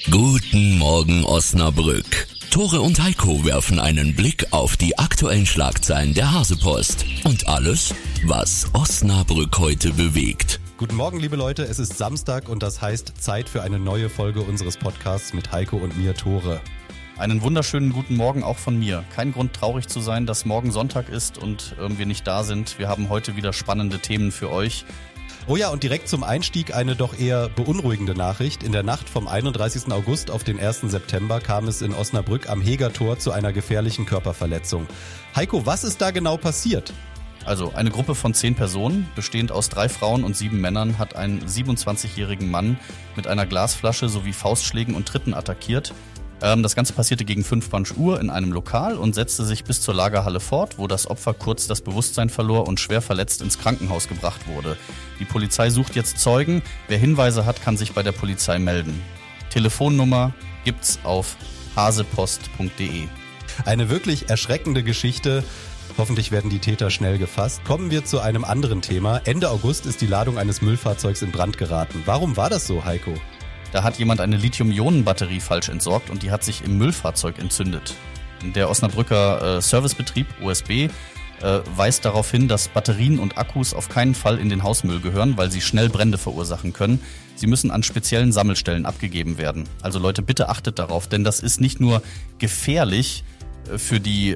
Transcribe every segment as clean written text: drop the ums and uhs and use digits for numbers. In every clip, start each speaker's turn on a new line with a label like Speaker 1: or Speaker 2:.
Speaker 1: Guten Morgen Osnabrück. Tore und Heiko werfen einen Blick auf die aktuellen Schlagzeilen der Hasepost und alles, was Osnabrück heute bewegt.
Speaker 2: Guten Morgen, liebe Leute, es ist Samstag und das heißt Zeit für eine neue Folge unseres Podcasts mit Heiko und mir, Tore.
Speaker 3: Einen wunderschönen guten Morgen auch von mir. Kein Grund traurig zu sein, dass morgen Sonntag ist und wir nicht da sind. Wir haben heute wieder spannende Themen für euch.
Speaker 2: Oh ja, und direkt zum Einstieg eine doch eher beunruhigende Nachricht. In der Nacht vom 31. August auf den 1. September kam es in Osnabrück am Hegertor zu einer gefährlichen Körperverletzung. Heiko, was ist da genau passiert?
Speaker 3: Also eine Gruppe von 10 Personen, bestehend aus 3 Frauen und 7 Männern, hat einen 27-jährigen Mann mit einer Glasflasche sowie Faustschlägen und Tritten attackiert. Das Ganze passierte gegen 5 Uhr in einem Lokal und setzte sich bis zur Lagerhalle fort, wo das Opfer kurz das Bewusstsein verlor und schwer verletzt ins Krankenhaus gebracht wurde. Die Polizei sucht jetzt Zeugen. Wer Hinweise hat, kann sich bei der Polizei melden. Telefonnummer gibt's auf hasepost.de.
Speaker 2: Eine wirklich erschreckende Geschichte. Hoffentlich werden die Täter schnell gefasst. Kommen wir zu einem anderen Thema. Ende August ist die Ladung eines Müllfahrzeugs in Brand geraten. Warum war das so, Heiko?
Speaker 3: Da hat jemand eine Lithium-Ionen-Batterie falsch entsorgt und die hat sich im Müllfahrzeug entzündet. Der Osnabrücker Servicebetrieb OSB weist darauf hin, dass Batterien und Akkus auf keinen Fall in den Hausmüll gehören, weil sie schnell Brände verursachen können. Sie müssen an speziellen Sammelstellen abgegeben werden. Also Leute, bitte achtet darauf, denn das ist nicht nur gefährlich für die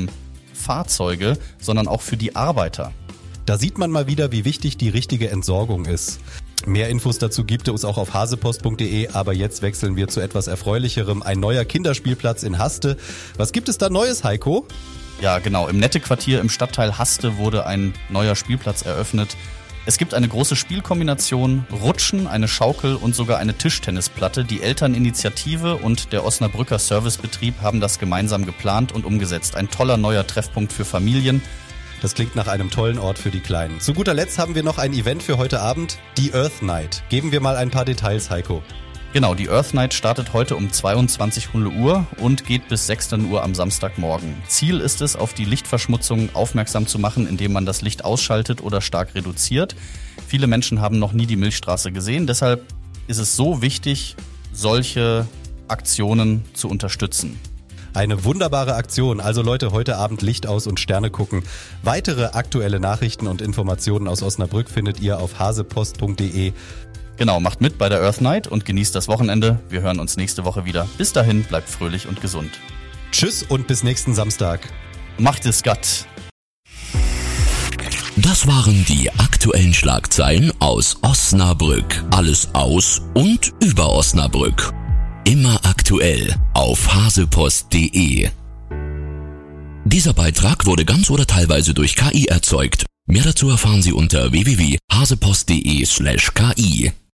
Speaker 3: Fahrzeuge, sondern auch für die Arbeiter.
Speaker 2: Da sieht man mal wieder, wie wichtig die richtige Entsorgung ist. Mehr Infos dazu gibt es auch auf hasepost.de, aber jetzt wechseln wir zu etwas Erfreulicherem. Ein neuer Kinderspielplatz in Haste. Was gibt es da Neues, Heiko?
Speaker 3: Ja, genau. Im Nette-Quartier im Stadtteil Haste wurde ein neuer Spielplatz eröffnet. Es gibt eine große Spielkombination, Rutschen, eine Schaukel und sogar eine Tischtennisplatte. Die Elterninitiative und der Osnabrücker Servicebetrieb haben das gemeinsam geplant und umgesetzt. Ein toller neuer Treffpunkt für Familien.
Speaker 2: Das klingt nach einem tollen Ort für die Kleinen. Zu guter Letzt haben wir noch ein Event für heute Abend, die Earth Night. Geben wir mal ein paar Details, Heiko.
Speaker 3: Genau, die Earth Night startet heute um 22 Uhr und geht bis 16 Uhr am Samstagmorgen. Ziel ist es, auf die Lichtverschmutzung aufmerksam zu machen, indem man das Licht ausschaltet oder stark reduziert. Viele Menschen haben noch nie die Milchstraße gesehen, deshalb ist es so wichtig, solche Aktionen zu unterstützen.
Speaker 2: Eine wunderbare Aktion. Also Leute, heute Abend Licht aus und Sterne gucken. Weitere aktuelle Nachrichten und Informationen aus Osnabrück findet ihr auf hasepost.de.
Speaker 3: Genau, macht mit bei der Earth Night und genießt das Wochenende. Wir hören uns nächste Woche wieder. Bis dahin, bleibt fröhlich und gesund.
Speaker 2: Tschüss und bis nächsten Samstag.
Speaker 3: Macht es Gott.
Speaker 1: Das waren die aktuellen Schlagzeilen aus Osnabrück. Alles aus und über Osnabrück. Immer aktuell auf hasepost.de. Dieser Beitrag wurde ganz oder teilweise durch KI erzeugt. Mehr dazu erfahren Sie unter www.hasepost.de/KI.